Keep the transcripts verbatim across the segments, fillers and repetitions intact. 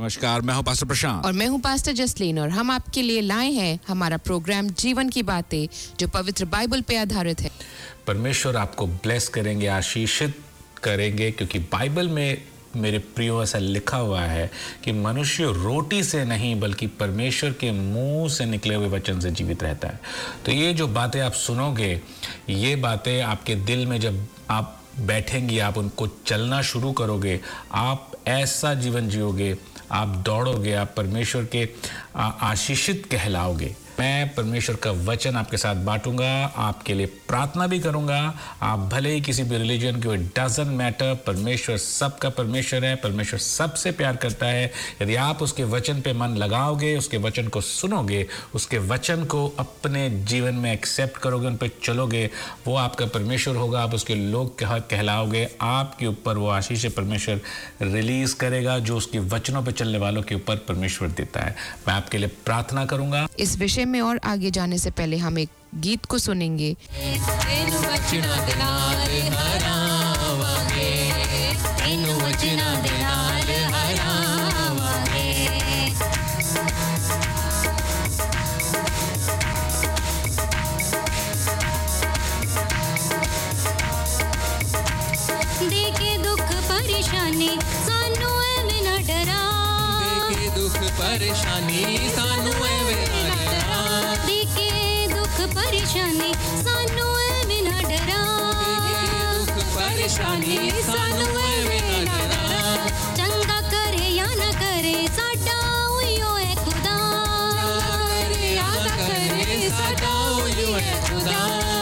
नमस्कार, मैं हूं पास्टर प्रशांत और मैं हूं पास्टर जसलीन और हम आपके लिए लाए हैं हमारा प्रोग्राम जीवन की बातें जो पवित्र बाइबल पे आधारित है। परमेश्वर आपको ब्लेस करेंगे, आशीषित करेंगे, क्योंकि बाइबल में मेरे प्रियो ऐसा लिखा हुआ है कि मनुष्य रोटी से नहीं बल्कि परमेश्वर के मुंह से निकले हुए वचन से जीवित रहता है। तो ये जो बातें आप सुनोगे, ये बातें आपके दिल में जब आप बैठेंगी, आप उनको चलना शुरू करोगे, आप ऐसा जीवन जियोगे, आप दौड़ोगे, आप परमेश्वर के आशीषित कहलाओगे। मैं परमेश्वर का वचन आपके साथ बांटूंगा, आपके लिए प्रार्थना भी करूंगा। आप भले ही किसी भी रिलीजन के हो, इट डजंट मैटर, परमेश्वर सबका परमेश्वर है, परमेश्वर सबसे प्यार करता है। यदि आप उसके वचन पे मन लगाओगे, उसके वचन को सुनोगे, उसके वचन को अपने जीवन में एक्सेप्ट करोगे, उन पर चलोगे, वो आपका परमेश्वर होगा, आप उसके लोग कह, कहलाओगे। आपके ऊपर वो आशीष परमेश्वर रिलीज करेगा जो उसके वचनों पर चलने वालों के ऊपर परमेश्वर देता है। मैं आपके लिए प्रार्थना करूंगा। इस विषय में और आगे जाने से पहले हम एक गीत को सुनेंगे। देखे दुख परेशानी सानू एवें ना डरा, देखे दुख परेशानी सानू एवें ना डरा, देखे दुख परेशानी सानू एवें ना डरा, देखे दुख परेशानी सानू एवें ना डरा। चंगा करे या ना करे साडा उयो है खुदा, करे या ना करे साडा उयो है खुदा।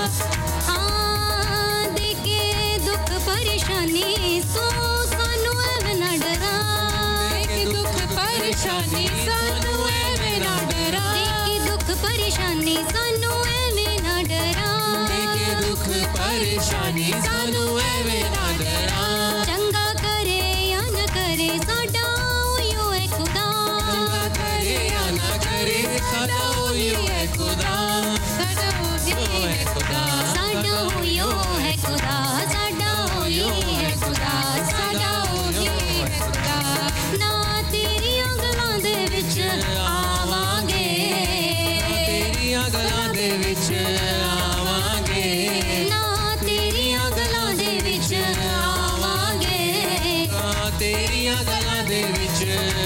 हाँ देखे दुख परेशानी सो सानू एवें ना डरा, देखे दुख परेशानी सानू एवें ना डरा, देखे दुख परेशानी सानू एवें ना डरा, देखे दुख परेशानी सानू एवें ना डरा। चंगा करे या ना करे साडा उयो है खुदा, चंगा करे या ना करे साडा उयो है खुदा, साडा उयो है खुदा, साडा उयो है खुदा, साडा उयो है खुदा, साडा उयो है खुदा। ना तेरियां गल्लां दे विच आवांगे, तेरियां गल्लां दे विच आवांगे, ना तेरियां गल्लां दे विच आवांगे, ना तेरियां गल्लां दे विच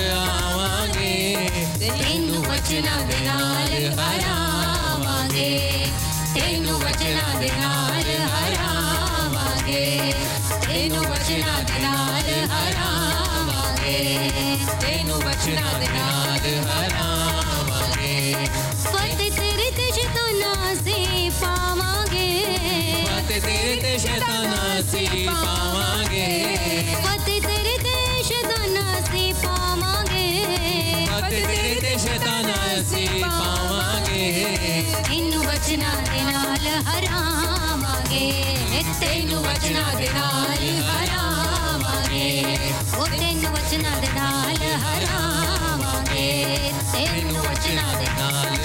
आवांगे। तैनू वचना दे नाल हरावांगे, तैनू वचना दे नाल हरावांगे, तैनू वचना दे नाल हरावांगे, तैनू वचना दे नाल हरावांगे। फतेह तेरे ते शैतानां से पावांगे, फतेह तेरे ते शैतानां से पावांगे, फतेह तेरे ते शैतानां से पावांगे, फतेह तेरे ते शैतानां से पावांगे। तैनू वचना दे नाल हरावांगे, तैनू वचना दे नाल हरावांगे, ओ तैनू वचना दे नाल हरावांगे, तैनू वचना दे नाल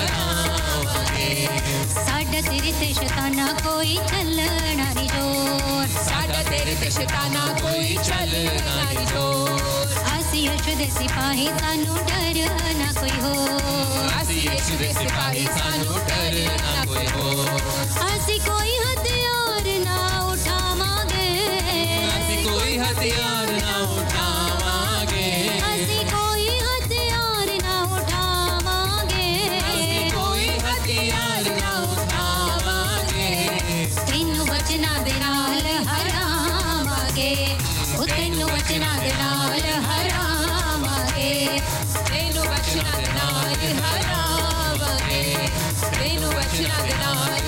हरावांगे। साडा तेरे ते शैताना कोई चलना नहीं जोर, साडा तेरे ते शैताना कोई चलना नहीं जोर। आसी यीशु दे सिपाही सानू डर ना कोई हो, आसी यीशु दे सिपाही सानू डर ना कोई हो। आसी कोई हथियार ना उठावांगे, आसी कोई हथियार ना उठावांगे, आसी कोई हथियार ना उठावांगे, आसी कोई हथियार ना उठावांगे। तैनू वचना दे नाल हरावांगे, ओ तैनू वचना दे नाल हरावांगे, तैनू वचना दे नाल हरावांगे, तैनू वचना दे नाल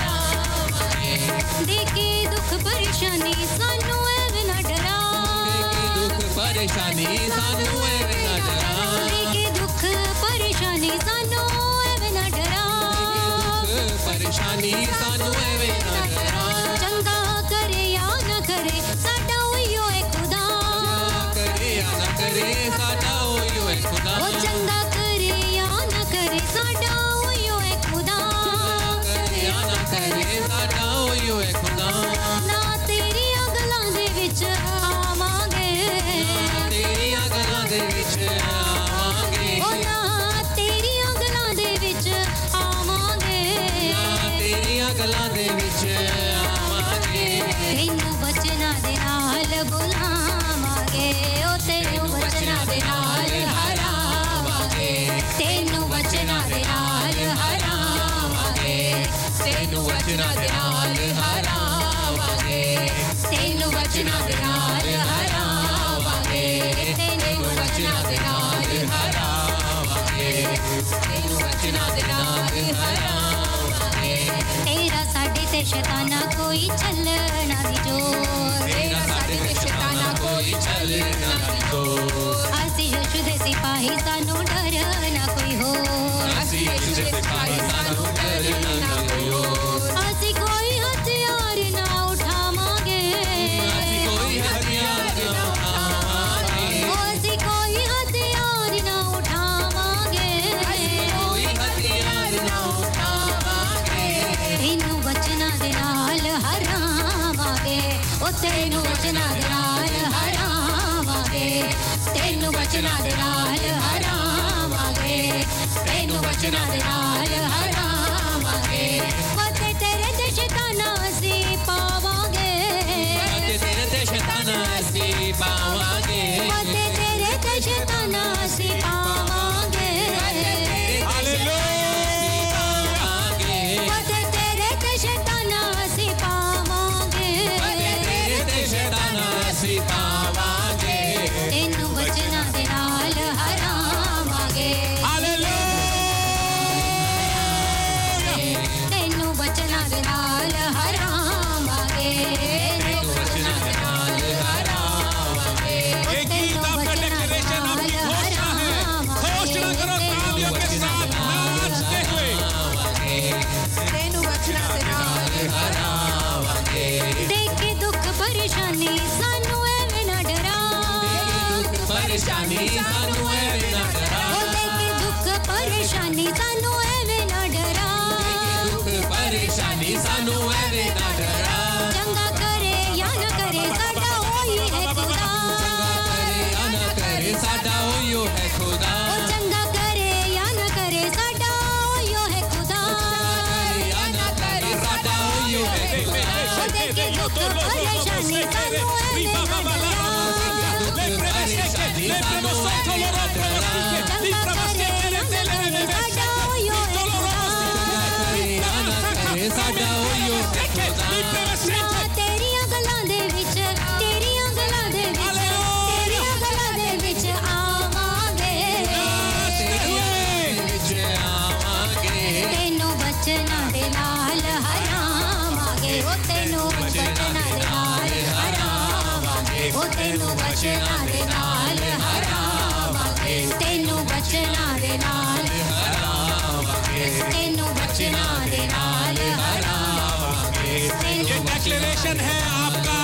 हरावांगे। देखे दुख परेशानी सानू एवें ना डरा, देखे दुख परेशानी सानू एवें ना डरा, देखे दुख परेशानी सानू एवें ना डरा, देखे दुख परेशानी सानू एवें ना डरा। चंगा करे या ना करे साडा उयो है खुदा, चंगा करे या ना करे साडा उयो है खुदा, ओ चंगा करे या ना करे साडा उयो है खुदा, करे या ना करे साडा उयो है खुदा। ना तेरियां गल्लां दे विच आवांगे, ना तेरियां गल्लां दे विच ਬੁਲਾਵਾਂਗੇ ਉਹ ਤੈਨੂੰ ਵਚਨਾਂ ਦੇ ਨਾਲ ਹਰਾਵਾਂਗੇ ਤੈਨੂੰ ਵਚਨਾਂ ਦੇ ਨਾਲ ਹਰਾਵਾਂਗੇ ਤੈਨੂੰ ਵਚਨਾਂ ਦੇ ਨਾਲ ਹਰਾਵਾਂਗੇ ਤੈਨੂੰ ਵਚਨਾਂ ਦੇ ਨਾਲ ਹਰਾਵਾਂਗੇ ਤੈਨੂੰ ਵਚਨਾਂ ਦੇ ਨਾਲ ਹਰਾਵਾਂਗੇ ਤੈਨੂੰ ਵਚਨਾਂ ਦੇ ਨਾਲ ਹਰਾਵਾਂਗੇ ਤੇਰਾ ਸਾਡੇ ਤੇ ਸ਼ੈਤਾਨਾ ਕੋਈ ਚੱਲਣਾ ਦੀ ਜੋਰ ਤੇਰਾ ਸਾਡੇ ਤੇ ਸ਼ੈਤਾਨਾ ਕੋਈ ਚੱਲਣਾ ਦੀ ਜੋਰ ਅਸੀਂ ਯਿਸੂ ਦੇ ਸਿਪਾਹੀ ਸਾਨੂੰ ਡਰਨਾ ਕੋਈ ਹੋਰ ਅਸੀਂ ਯਿਸੂ ਦੇ ਸਿਪਾਹੀ ਸਾਨੂੰ ਡਰਨਾ ਕੋਈ ਹੋਰ ਅਸੀਂ ਕੋਈ ਹਥਿਆਰ ਨਾ ਉਠਾਵਾਂਗੇ ਅਸੀਂ ਕੋਈ ਹਥਿਆਰ ਨਾ ਉਠਾਵਾਂਗੇ ਅਸੀਂ ਕੋਈ ਹਥਿਆਰ ਨਾ ਉਠਾਵਾਂਗੇ ਅਸੀਂ ਕੋਈ ਹਥਿਆਰ ਨਾ ਉਠਾਵਾਂਗੇ ਤੈਨੂੰ ਵਚਨਾਂ ਦੇ ਨਾਲ ਹਰਾਵਾਂਗੇ ਉਹ ਤੈਨੂੰ ਵਚਨਾਂ ਦੇ ਨਾਲ ਹਰਾਵਾਂਗੇ ਤੈਨੂੰ ਵਚਨਾਂ ਦੇ ਨਾਲ ਹਰਾਵਾਂਗੇ ਤੈਨੂੰ ਵਚਨਾਂ ਦੇ ਨਾਲ ਹਰਾਵਾਂਗੇ ਫਤਿਹ ਤੇਰੇ ਤੇ ਸ਼ੈਤਾਨਾਂ ਅਸੀਂ ਪਾਵਾਂਗੇ ਫਤਿਹ ਤੇਰੇ ਤੇ ਸ਼ੈਤਾਨਾਂ ਅਸੀਂ ਪਾਵਾਂਗੇ ਫਤਿਹ ਤੇਰੇ ਤੇ ਸ਼ੈਤਾਨਾਂ ਅਸੀਂ ਪਾਵਾਂਗੇ ਹਾਲੇਲੂਇਆ ਫਤਿਹ ਤੇਰੇ ਤੇ ਸ਼ੈਤਾਨਾਂ ਅਸੀਂ ਪਾਵਾਂਗੇ ਫਤਿਹ ਤੇਰੇ ਤੇ ਸ਼ੈਤਾਨਾਂ ਅਸੀਂ ਪਾਵਾਂਗੇ ਤੈਨੂੰ ਵਚਨਾਂ ਦੇ ਨਾਲ ਹਰਾਵਾਂਗੇ ਤੈਨੂੰ ਵਚਨਾਂ ਦੇ ਨਾਲ ਹਰਾਵਾਂਗੇ ਤੈਨੂੰ ਵਚਨਾਂ ਦੇ ਨਾਲ ਹਰਾਵਾਂਗੇ ये गीत आपका डिक्लेरेशन आपकी घोषणा है घोषणा करो तालियों के साथ नाचते हुए ਤੈਨੂੰ ਵਚਨਾਂ ਦੇ ਨਾਲ ਹਰਾਵਾਂਗੇ ਦੇਖ ਕੇ ਦੁੱਖ ਪਰੇਸ਼ਾਨੀ ਸਾਨੂੰ ਐਵੇਂ ਨਾ ਡਰਾ ਪਰੇਸ਼ਾਨੀ ਸਾਨੂੰ ਐਵੇਂ ਨਾ ਡਰਾ ਉਹ ਦੇਖ ਕੇ ਦੁੱਖ ਪਰੇਸ਼ਾਨੀ ਸਾਨੂੰ ਐਵੇਂ ਨਾ ਡਰਾ ਦੁੱਖ ਪਰੇਸ਼ਾਨੀ ਸਾਨੂੰ ਐਵੇਂ ਨਾ ਡਰਾ ਚੰਗਾ ਕਰੇ ਜਾਂ ਨਾ ਕਰੇ ਸਾਡਾ ਉਹੀ ਹੈ ਖੁਦਾ ਚੰਗਾ ਕਰੇ ਜਾਂ ਨਾ ਕਰੇ ਸਾਡਾ ਉਹੀ ਹੈ ਖੁਦਾ ਉਹ ਚੰਗਾ ਕਰੇ ਜਾਂ ਨਾ ਕਰੇ ਸਾਡਾ ਉਹੀ ਹੈ ਖੁਦਾ ਜਾਂ ਨਾ ਕਰੇ ਸਾਡਾ ਉਹੀ ਹੈ ਖੁਦਾ ਉਹ ਦੇਖ ਕੇ ਦੁੱਖ ਪਰੇਸ਼ਾਨੀ ਸਾਨੂੰ ਐਵੇਂ ਨਾ ਡਰਾ le premo sotto loro pronostiche li pronostiche delle ਸਾਡਾ ਉਹੀ ਹੈ ਸਾਡਾ ਉਹੀ ਹੈ ਤੇਰੀਆਂ ਗੱਲਾਂ ਦੇ ਵਿੱਚ ਤੇਰੀਆਂ ਗੱਲਾਂ ਦੇ ਵਿੱਚ ਤੇਰੀਆਂ ਗੱਲਾਂ ਦੇ ਵਿੱਚ ਆਵਾਂਗੇ ਵਿੱਚ ਆਵਾਂਗੇ ਤੈਨੂੰ ਬਚਨਾਂ ਦੇ ਨਾਲ ਹਰਾਵਾਂਗੇ ਉਹ ਤੈਨੂੰ ਬਚਨਾਂ ਦੇ ਨਾਲ ਹਰਾਵਾਂਗੇ ਉਹ ਤੈਨੂੰ ਬਚਨਾਂ ਦੇ ਨਾਲ ਹਰਾਵਾਂਗੇ ਤੈਨੂੰ ਬਚਨਾਂ ਦੇ ਨਾਲ ਹਰਾਵਾਂਗੇ ਤੈਨੂੰ ਬਚਨਾਂ ਦੇ ਨਾਲ ਹਰਾਵਾਂਗੇ ये डिक्लेरेशन है आपका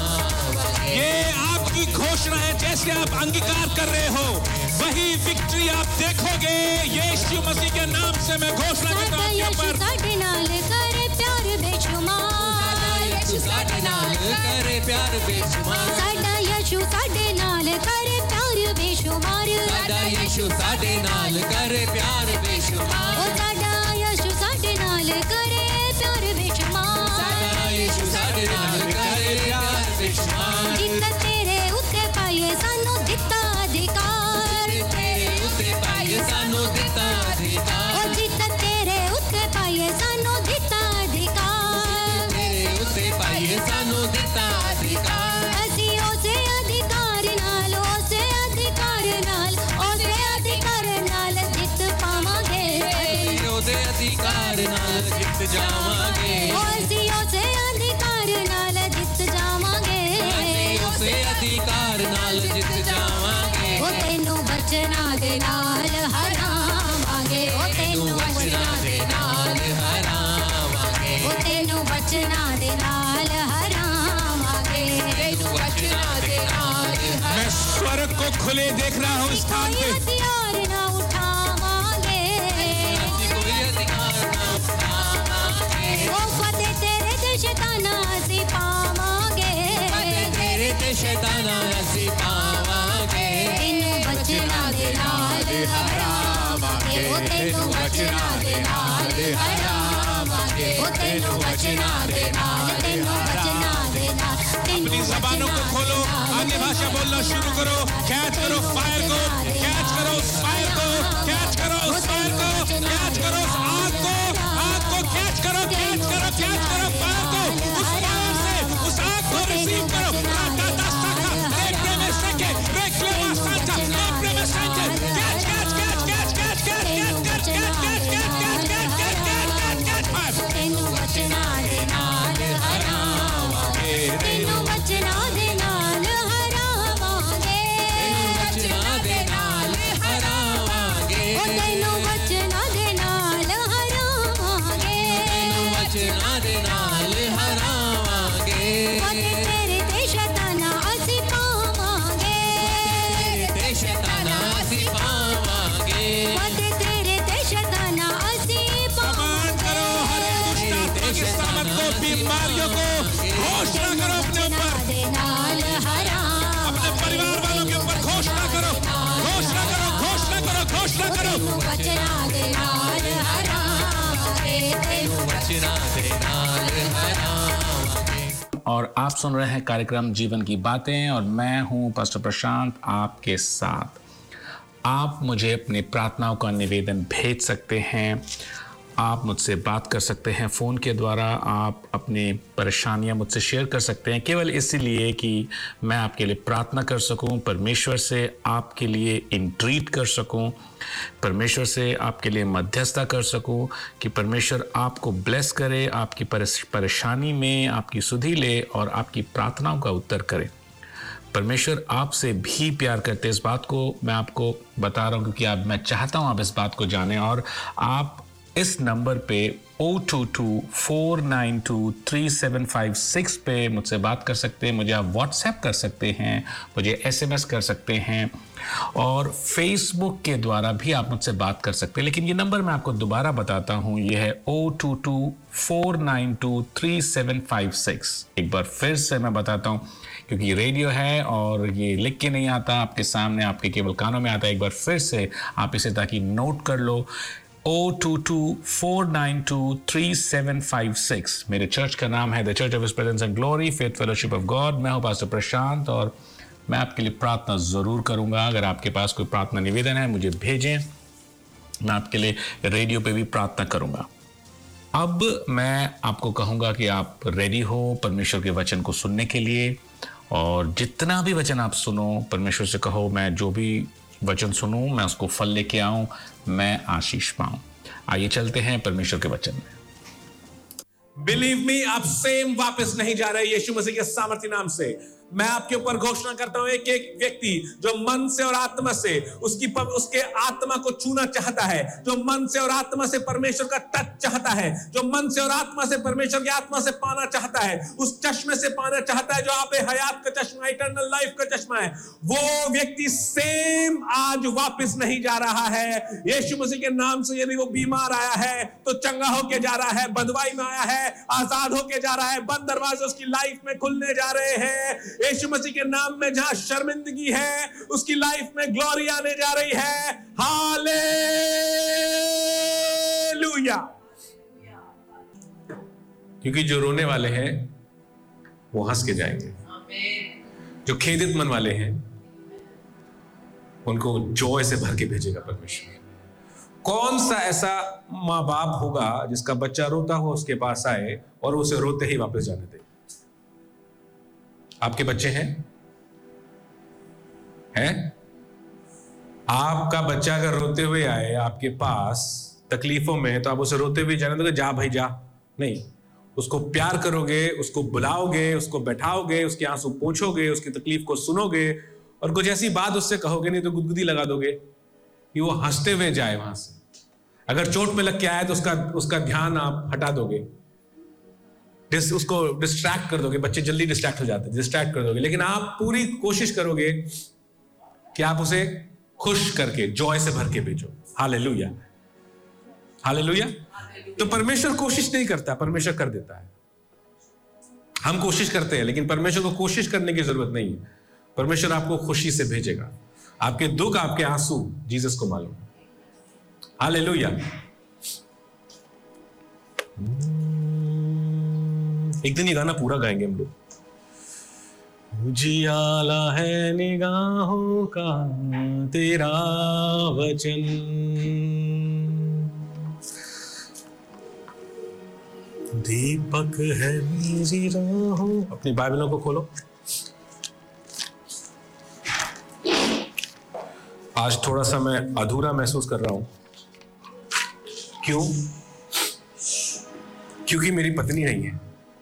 ये आपकी घोषणा है जैसे आप अंगीकार कर रहे हो वही विक्ट्री आप देखोगे यीशु मसीह के नाम से मैं घोषणा करता हूं आपके ऊपर ਸਾਡੇ ਨਾਲ ਕਰੇ ਪਿਆਰ ਬੇਸ਼ੁਮਾਰ ਯਿਸੂ ਸਾਡੇ ਨਾਲ ਕਰੇ ਪਿਆਰ ਬੇਸ਼ੁਮਾਰ ਸਾਡਾ ਯਿਸੂ ਸਾਡੇ ਨਾਲ ਕਰੇ ਪਿਆਰ ਬੇਸ਼ੁਮਾਰ ਸਾਡਾ ਯਿਸੂ ਸਾਡੇ ਨਾਲ ਕਰੇ ਪਿਆਰ ਬੇਸ਼ੁਮਾਰ ਉਹ ਸਾਡਾ ਯਿਸੂ ਸਾਡੇ ਨਾਲ ਕਰੇ ਪਿਆਰ ਬੇਸ਼ੁਮਾਰ ਸਾਡਾ ਯਿਸੂ ਸਾਡੇ ਨਾਲ ਕਰੇ ਪਿਆਰ ਬੇਸ਼ੁਮਾਰ ਜਿੱਤ ਤੇਰੇ ਉੱਤੇ ਪਾਈਏ ਸਾਨੂੰ ਦਿੱਤਾ ਅਧਿਕਾਰ ਤੇਰੇ ਉੱਤੇ ਪਾਈਏ ਸਾਨੂੰ ਦਿੱਤਾ ਅਧਿਕਾਰ ਉਹ ਜਿੱਤ ਤੇਰੇ ਉੱਤੇ ਪਾਈਏ ਸਾਨੂੰ ਦਿੱਤਾ ਅਧਿਕਾਰ ਤੇਰੇ ਉੱਤੇ ਪਾਈਏ ਸਾਨੂੰ ਦਿੱਤਾ ਅਧਿਕਾਰ ਅਸੀਂ ਉਸੇ ਅਧਿਕਾਰ ਨਾਲ ਉਸੇ ਅਧਿਕਾਰ ਨਾਲ ਉਸੇ ਅਧਿਕਾਰ ਨਾਲ ਜਿੱਤ ਪਾਵਾਂਗੇ ਅਸੀਂ ਉਹਦੇ ਅਧਿਕਾਰ ਨਾਲ ਜਿੱਤ ਜਾਵਾਂਗੇ ਅਸੀਂ ਉਸੇ ਅਧਿਕਾਰ ਨਾਲ ਜਿੱਤ ਜਾਵਾਂਗੇ ਅਸੀਂ ਉਸੇ ਅਧਿਕਾਰ ਨਾਲ ਜਿੱਤ ਜਾਵਾਂਗੇ ਉਹ ਤੈਨੂੰ ਬਚਨਾਂ ਦੇ ਨਾਲ ਹਰਾਵਾਂਗੇ ਉਹ ਤੈਨੂੰ ਬਚਨਾਂ ਦੇ ਨਾਲ ਹਰਾਵਾਂਗੇ ਉਹ ਤੈਨੂੰ ਬਚਨਾਂ ਦੇ ਨਾਲ ਹਰਾਵਾਂਗੇ ਤੈਨੂੰ ਬਚਨਾਂ ਦੇ ਨਾਲ मैं स्वर्ग को खुले देख रहा हूं इस स्थान पे ਹਥਿਆਰ ਨਾ ਉਠਾਵਾਂਗੇ ਅਸੀਂ ਕੋਈ ਹਥਿਆਰ ਨਾ ਉਠਾਵਾਂਗੇ ਉਹ ਫਤਿਹ ਤੇਰੇ ਤੇ ਸ਼ੈਤਾਨਾਂ ਅਸੀਂ ਪਾਵਾਂਗੇ ਫਤਿਹ ਤੇਰੇ ਤੇ ਸ਼ੈਤਾਨਾਂ ਅਸੀਂ ਪਾਵਾਂਗੇ ਤੈਨੂੰ ਬਚਨਾਂ ਦੇ ਨਾਲ ਹਰਾਵਾਂਗੇ ਉਹ ਤੈਨੂੰ ਬਚਨਾਂ ਦੇ ਨਾਲ ਹਰਾਵਾਂਗੇ ਉਹ ਤੈਨੂੰ ਬਚਨਾਂ ਦੇ ਨਾਲ ਤੈਨੂੰ ਬਚਨਾਂ ਦੇ ਨਾਲ अपनी जबानों को खोलो करना शुरू करो। कैच करो फायर को, कैच करो उस फायर को, कैच करो उस फायर को, कैच करो उस आग को, आग को कैच करो, कैच करो, कैच करो फायर को, उस फायर से उस आग को रिसीव करो। राता साका रेक्टे में सके, रेक्टे में सांचा, रेक्टे में सांचे, catch catch catch catch catch catch catch catch catch catch catch catch catch catch catch catch fire. तेनु बचना दे नाल हरावांगे, तेनु बचना दे नाल हरावांगे, तेनु बचना दे नाल हरावांगे, ओ तेनु बचना दे नाल हरावांगे, तेनु बचना दे नाल हरावांगे, वते तेरे ते शैताना असी पावांगे, तेरे शैताना असी पावांगे, वते तेरे ते शैताना असी समान करो हर एक दुष्ट आत्मा की सामर्थ को, बीमारियों को घोषणा करो अपने ऊपर, दे नाल हरावांगे, अपने परिवार वालों के ऊपर घोषणा करो, घोषणा करो, घोषणा करो, घोषणा करो। बचना दे नाल हरावांगे, तेनु बचना दे नाल हरावांगे। और आप सुन रहे हैं कार्यक्रम जीवन की बातें और मैं हूं पास्टर प्रशांत आपके साथ। आप मुझे अपनी प्रार्थनाओं का निवेदन भेज सकते हैं, आप मुझसे बात कर सकते हैं फ़ोन के द्वारा, आप अपनी परेशानियां मुझसे शेयर कर सकते हैं, केवल इसीलिए कि मैं आपके लिए प्रार्थना कर सकूं, परमेश्वर से आपके लिए इंट्रीट कर सकूं, परमेश्वर से आपके लिए मध्यस्थता कर सकूं कि परमेश्वर आपको ब्लेस करे, आपकी परेशानी में आपकी सुधि ले और आपकी प्रार्थनाओं का उत्तर करे। परमेश्वर आपसे भी प्यार करते, इस बात को मैं आपको बता रहा हूं क्योंकि आप मैं चाहता हूं आप इस बात को जानें। और आप इस नंबर पे O two two four nine two three seven five six पे मुझसे बात कर सकते हैं, मुझे आप व्हाट्सएप कर सकते हैं, मुझे एसएमएस कर सकते हैं और फेसबुक के द्वारा भी आप मुझसे बात कर सकते हैं। लेकिन ये नंबर मैं आपको दोबारा बताता हूँ, ये है O two two four nine two three seven five six. एक बार फिर से मैं बताता हूँ क्योंकि रेडियो है और ये लिख के नहीं आता आपके सामने, आपके केवल कानों में आता है। एक बार फिर से आप इसे ताकि नोट कर लो, O two two four nine two three seven five six. मेरे चर्च का नाम है the church of his presence and glory faith fellowship of God. मैं हूं पास्टर प्रशांत और मैं आपके लिए प्रार्थना ज़रूर करूंगा। अगर आपके पास कोई प्रार्थना निवेदन है मुझे भेजें, मैं आपके लिए रेडियो पे भी प्रार्थना करूंगा। अब मैं आपको कहूंगा कि आप रेडी हो परमेश्वर के वचन को सुनने के लिए, और जितना भी वचन आप सुनो परमेश्वर से कहो मैं जो भी वचन सुनूं मैं उसको फल लेके आऊं, मैं आशीष पाऊं। आइए चलते हैं परमेश्वर के वचन में। बिलीव मी, आप सेम वापस नहीं जा रहे यीशु मसीह के सामर्थ्य नाम से। मैं आपके ऊपर घोषणा करता हूं, एक एक व्यक्ति जो मन से और आत्मा से उसकी उसके आत्मा को छूना चाहता है, जो मन से और आत्मा से परमेश्वर का टच चाहता है, जो मन से और आत्मा से परमेश्वर की आत्मा से पाना चाहता है, उस चश्मे से पाना चाहता है जो आप हयात का चश्मा, इटर्नल लाइफ का चश्मा है, वो व्यक्ति सेम आज वापस नहीं जा रहा है। यीशु मसीह के नाम से यदि वो बीमार आया है तो चंगा होके जा रहा है, बंधुआई में आया है आजाद होके जा रहा है, बंद दरवाजे उसकी लाइफ में खुलने जा रहे हैं। यीशु मसीह के नाम में जहां शर्मिंदगी है उसकी लाइफ में ग्लोरी आने जा रही है। हालेलुया। क्योंकि जो रोने वाले हैं वो हंस के जाएंगे, जो खेदित मन वाले हैं उनको जॉय से भर के भेजेगा परमेश्वर। कौन सा ऐसा माँ बाप होगा जिसका बच्चा रोता हो उसके पास आए और उसे रोते ही वापस जाने दे? आपके बच्चे हैं हैं आपका बच्चा अगर रोते हुए आए आपके पास तकलीफों में तो आप उसे रोते हुए जाने दोगे? जा भाई जा नहीं, उसको प्यार करोगे, उसको बुलाओगे, उसको बैठाओगे, उसके आंसू पोंछोगे, उसकी तकलीफ को सुनोगे और कुछ ऐसी बात उससे कहोगे, नहीं तो गुदगुदी लगा दोगे कि वो हंसते हुए जाए वहां से। अगर चोट में लग के आए तो उसका उसका ध्यान आप हटा दोगे, डिस, उसको डिस्ट्रैक्ट कर दोगे। बच्चे जल्दी डिस्ट्रैक्ट हो जाते हैं, डिस्ट्रैक्ट कर दोगे, लेकिन आप पूरी कोशिश करोगे कि आप उसे खुश करके जॉय से भर के भेजो। Hallelujah, hallelujah. तो परमेश्वर कोशिश नहीं करता, परमेश्वर कर देता है। हम कोशिश करते हैं लेकिन परमेश्वर को कोशिश करने की जरूरत नहीं है। परमेश्वर आपको खुशी से भेजेगा। आपके दुख, आपके आंसू जीसस को मालूम। हालेलुया। एक दिन ये गाना पूरा गाएंगे हम लोग। उजियाला है निगाहों का तेरा वचन। दीपक है मेरी राहों। अपनी बाइबलों को खोलो। आज थोड़ा सा मैं अधूरा महसूस कर रहा हूं। क्यों? क्योंकि मेरी पत्नी नहीं है।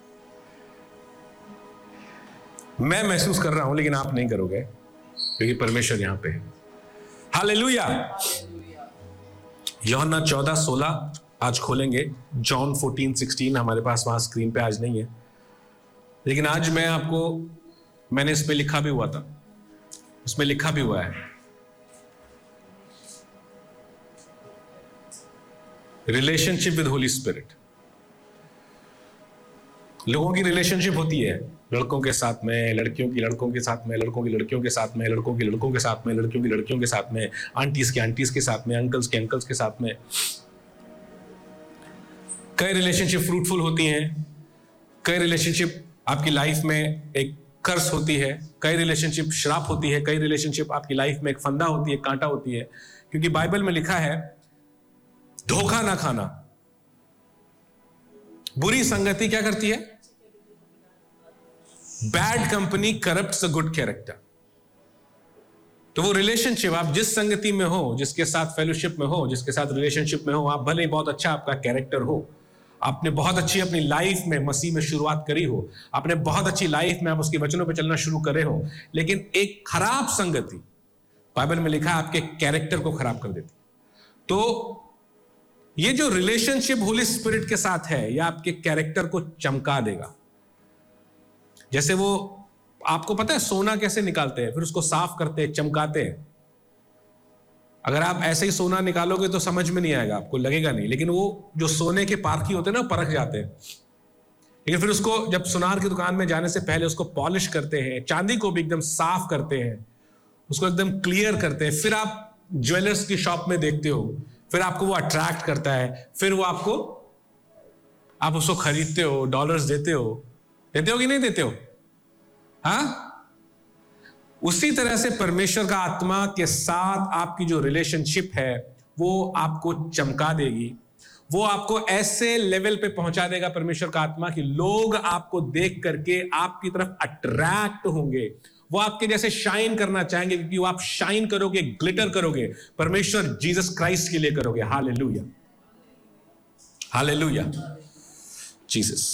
मैं महसूस कर रहा हूं लेकिन आप नहीं करोगे क्योंकि परमेश्वर यहां पे है। हालेलुया। यूहन्ना चौदह सोलह आज खोलेंगे। जॉन फोर्टीन सिक्सटीन हमारे पास वहां स्क्रीन पे आज नहीं है, लेकिन आज मैं आपको, मैंने इस पे लिखा भी हुआ था, उसमें लिखा भी हुआ है रिलेशनशिप विद होली स्पिरिट। लोगों की रिलेशनशिप होती है लड़कों के साथ में, लड़कियों की लड़कों के साथ में, लड़कों की लड़कियों के साथ में, लड़कों की लड़कों के साथ में, लड़कियों की लड़कियों के साथ में, आंटीज के आंटीज के साथ में, अंकल्स के अंकल्स के साथ में। कई रिलेशनशिप फ्रूटफुल होती हैं, कई रिलेशनशिप आपकी लाइफ में एक कर्स होती है, कई रिलेशनशिप श्राप होती है, कई रिलेशनशिप आपकी लाइफ में एक फंदा होती है, कांटा होती है। क्योंकि बाइबल में लिखा है धोखा ना खाना। बुरी संगति क्या करती है? Bad company corrupts a good character. तो वो रिलेशनशिप, आप जिस संगति में हो, जिसके साथ फेलोशिप में हो, जिसके साथ रिलेशनशिप में हो, आप भले ही बहुत अच्छा आपका कैरेक्टर हो, आपने बहुत अच्छी अपनी लाइफ में मसीह में शुरुआत करी हो, आपने बहुत अच्छी लाइफ में आप उसके वचनों पे चलना शुरू करे हो, लेकिन एक खराब संगति, बाइबल में लिखा है, आपके कैरेक्टर को खराब कर देती। तो ये जो रिलेशनशिप होली स्पिरिट के साथ है, यह आपके कैरेक्टर को चमका देगा। जैसे वो, आपको पता है सोना कैसे निकालते हैं, फिर उसको साफ करते हैं, चमकाते हैं। अगर आप ऐसे ही सोना निकालोगे तो समझ में नहीं आएगा, आपको लगेगा नहीं, लेकिन वो जो सोने के पारखी होते हैं ना, परख जाते हैं। लेकिन फिर उसको जब सुनार की दुकान में जाने से पहले उसको पॉलिश करते हैं, चांदी को भी एकदम साफ करते हैं, उसको एकदम क्लियर करते हैं। फिर आप ज्वेलर्स की शॉप में देखते हो, फिर आपको वो अट्रैक्ट करता है, फिर वो आपको, आप उसको खरीदते हो, डॉलर्स देते हो, देते हो कि नहीं देते हो? हाँ, उसी तरह से परमेश्वर का आत्मा के साथ आपकी जो रिलेशनशिप है वो आपको चमका देगी। वो आपको ऐसे लेवल पे पहुंचा देगा परमेश्वर का आत्मा कि लोग आपको देख करके आपकी तरफ अट्रैक्ट होंगे, वो आपके जैसे शाइन करना चाहेंगे, क्योंकि वो आप शाइन करोगे, ग्लिटर करोगे, परमेश्वर जीसस क्राइस्ट के लिए करोगे। Hallelujah, hallelujah, Jesus.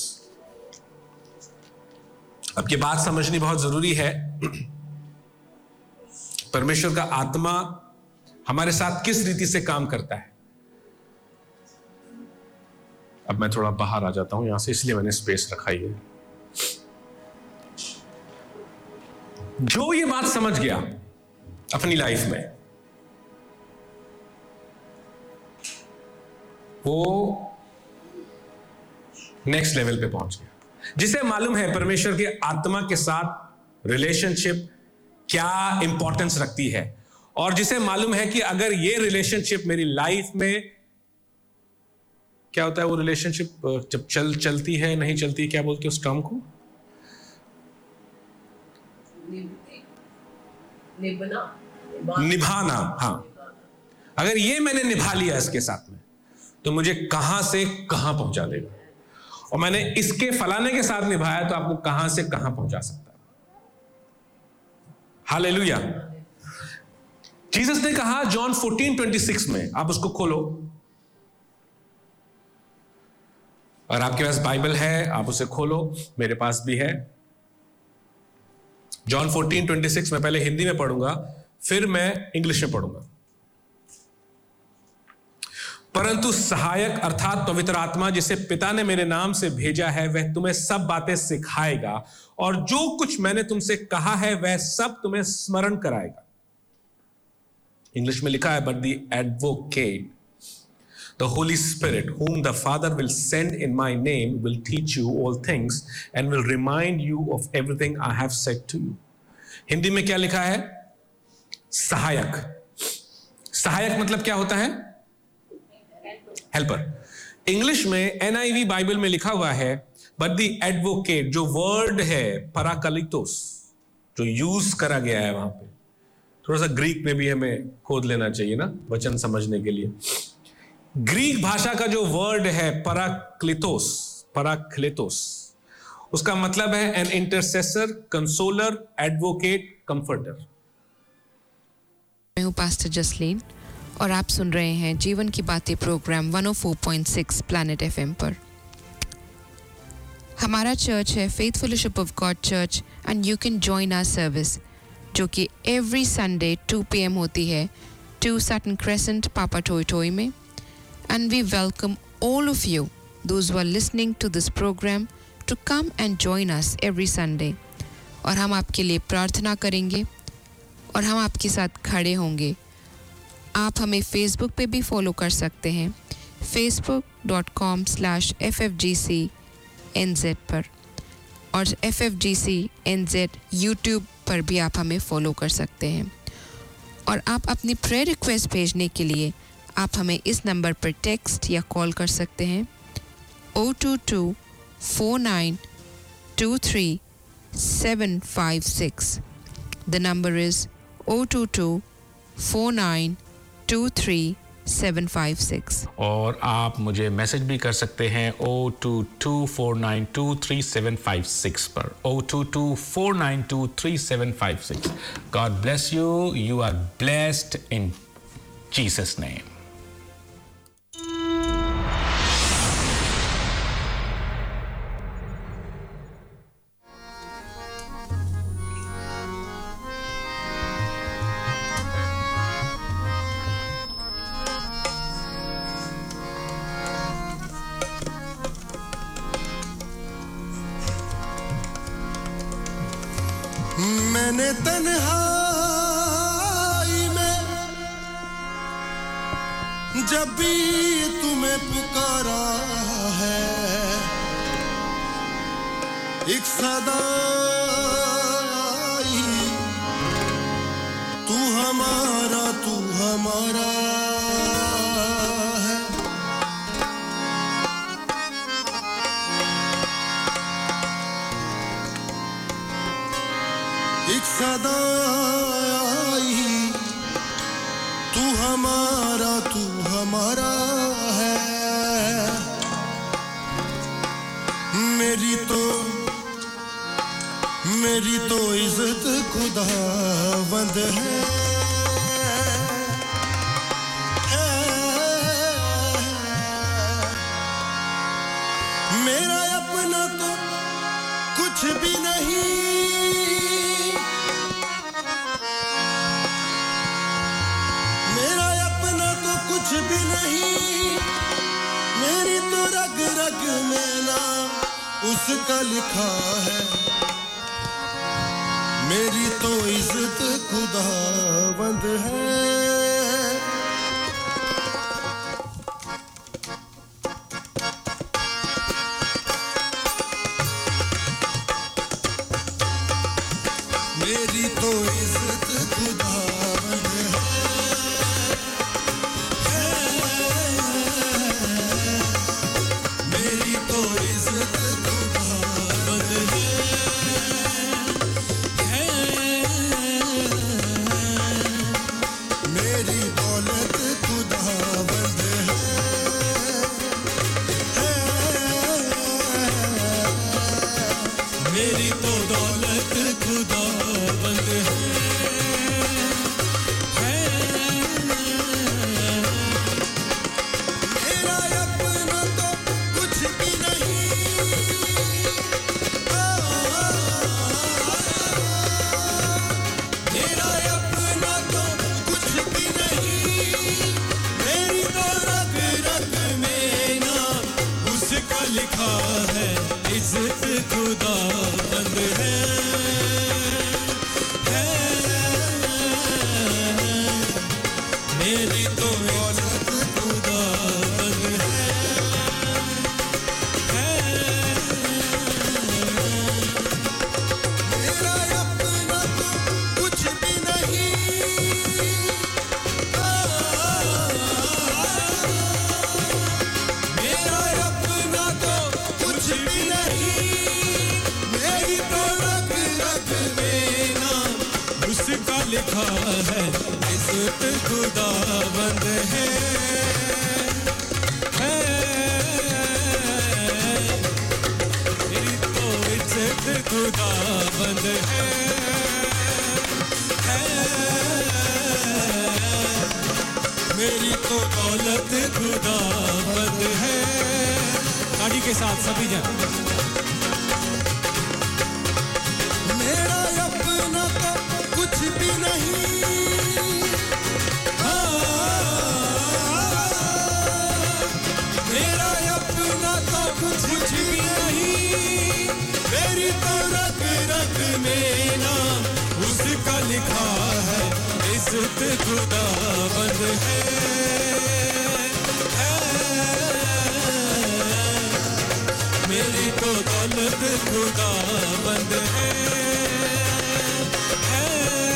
अब ये बात समझनी बहुत जरूरी है, परमेश्वर का आत्मा हमारे साथ किस रीति से काम करता है। अब मैं थोड़ा बाहर आ जाता हूं यहां से, इसलिए मैंने स्पेस रखा ही है। जो ये बात समझ गया अपनी लाइफ में, वो नेक्स्ट लेवल पे पहुंच गया। जिसे मालूम है परमेश्वर के आत्मा के साथ रिलेशनशिप क्या इंपॉर्टेंस रखती है, और जिसे मालूम है कि अगर ये रिलेशनशिप मेरी लाइफ में, क्या होता है वो रिलेशनशिप जब चल चलती है नहीं चलती, क्या बोलते हैं उस टर्म को? निभाना, निभाना। हाँ, अगर ये मैंने निभा लिया इसके साथ में, तो मुझे कहां से कहां पहुंचा देगा, और मैंने इसके फलाने के साथ निभाया तो आपको कहां से कहां पहुंचा सकता है। हालेलुया। जीसस ने कहा जॉन फोर्टीन ट्वेंटी सिक्स में, आप उसको खोलो, और आपके पास बाइबल है आप उसे खोलो, मेरे पास भी है। जॉन फोर्टीन ट्वेंटी सिक्स में पहले हिंदी में पढ़ूंगा, फिर मैं इंग्लिश में पढ़ूंगा। परंतु सहायक अर्थात पवित्र आत्मा, जिसे पिता ने मेरे नाम से भेजा है, वह तुम्हें सब बातें सिखाएगा और जो कुछ मैंने तुमसे कहा है वह सब तुम्हें स्मरण कराएगा। इंग्लिश में लिखा है, but the advocate, the Holy Spirit, whom the Father will send in my name, will teach you all things and will remind you of everything I have said to you. Hindi में क्या लिखा है? सहायक। सहायक मतलब क्या होता है? हेल्पर। इंग्लिश में एन आई वी बाइबल में लिखा हुआ है, बट द एडवोकेट, जो वर्ड है पराकलितोस, जो यूज करा गया है वहां पे। थोड़ा सा ग्रीक में भी हमें खोद लेना चाहिए ना वचन समझने के लिए। ग्रीक भाषा का जो वर्ड है पराक्लितोस, पराक्लितोस, उसका मतलब है an intercessor, consoler, advocate, comforter. मैं हूं पास्टर जसलीन और आप सुन रहे हैं जीवन की बातें program one O four point six planet FM पर। हमारा चर्च है faith fellowship of God church and you can join our service, जो कि every Sunday two P M होती है to Sutton Crescent, Papatoetoe में। And we welcome all of you those who are listening to this program to come and join us every Sunday. और हम आपके लिए प्रार्थना करेंगे और हम आपके साथ खड़े होंगे। आप हमें फेसबुक पे भी फॉलो कर सकते हैं, Facebook dot com slash F F G C N Z पर, और F F G C N Z YouTube पर भी आप हमें फॉलो कर सकते हैं। और आप अपनी प्रेयर रिक्वेस्ट भेजने के लिए आप हमें इस नंबर पर टेक्स्ट या कॉल कर सकते हैं O two two four nine two three seven five six. The number is O two two four nine two three seven five six. और आप मुझे मैसेज भी कर सकते हैं O two two four nine two three seven five six पर, O two two four nine two three seven five six. God bless you, you are blessed in Jesus name. मैंने तन्हाई में जब भी तुम्हें पुकारा है, एक सदा आई, तू हमारा तू हमारा है। एक सदा आई, तू हमारा तू हमारा है। मेरी तो मेरी तो इज्जत खुदावंद है, मेरा अपना तो कुछ भी नहीं, मेरा अपना तो कुछ भी नहीं, मेरी तो रग रग में नाम उसका लिखा है। मेरी तो इज्जत खुदावंद है। मेरी तो इज्जत खुदावंद है, मेरी तो इज्जत खुदावंद है, मेरी दौलत खुदावंद है, मेरी तो दौलत खुदावंद है। मेरा अपना तो कुछ भी नहीं, मेरा अपना तो कुछ भी नहीं, मेरी तो रग रग में नाम उसका लिखा है। इज्जत खुदावंद है, है लिखा है इज्जत खुदाबंद है, है मेरी तो इज्जत खुदाबंद है, है मेरी तो दौलत खुदाबंद है। ताड़ी के साथ सभी जन मेरा अपना तो कुछ भी नहीं, मेरा अपना तो कुछ भी नहीं, मेरी तो रग रग में नाम उसका लिखा है इज्जत खुदाबंद है, है मेरी तो दौलत खुदाबंद है, है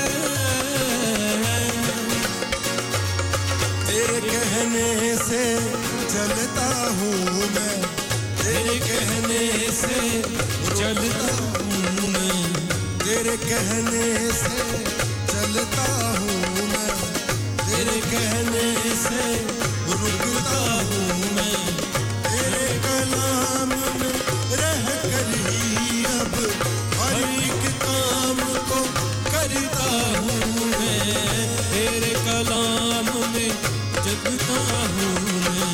तेरे कहने से चलता हूँ मैं, तेरे कहने से चलता हूँ मैं, तेरे कहने से चलता हूँ मैं, तेरे कहने से रुकता हूँ मैं, तेरे कलाम में रह कर ही अब हर एक काम को करता हूँ मैं, तेरे कलाम में जगता हूँ मैं।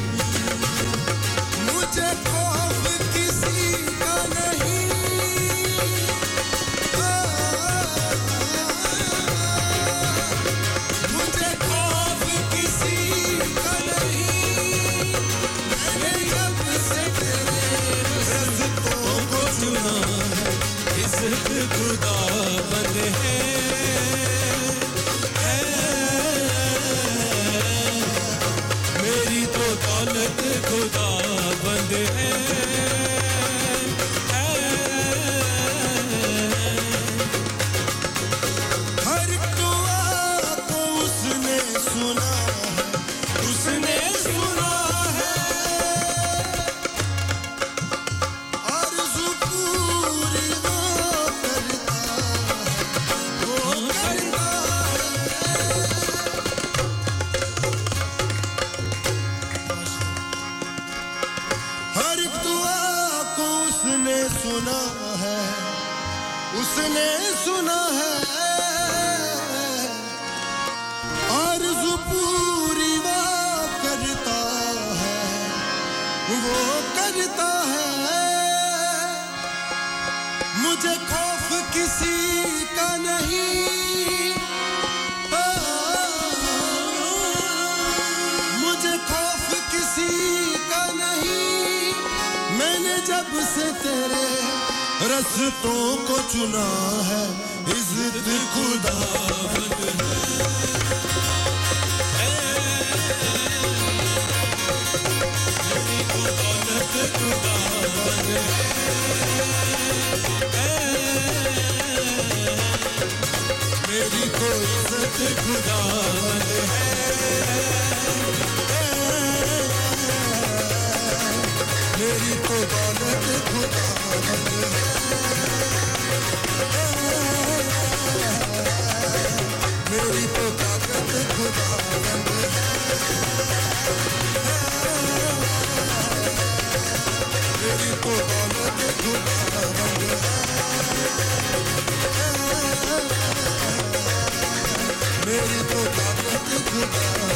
मुझे खौफ किसी का नहीं, मुझे खौफ किसी का नहीं, मैंने जब से तेरे रस्तों को चुना है इज्जत खुदाबंद है, है मेरी तो दौलत खुदाबंद है, है हर दुआ को उसने सुना है, उसने सुना है, आरज़ू पूरी वो करता है, वो करता है। हर एक दुआ को उसने सुना है, उसने सुना है, आरज़ू पूरी वो करता है, वो करता है। मुझे खौफ किसी का नहीं, आ, मुझे खौफ किसी का नहीं, मैंने जब से तेरे रस्तों को चुना है इज्जत खुदाबंद है, मेरी तो दौलत खुदाबंद है, मेरी तो इज्जत खुदाबंद है, मेरी तो दौलत खुदाबंद है, मेरी तो ताकत खुदाबंद है, मेरी तो दौलत खुदाबंद है, मेरी तो ताकत खुदाबंद है।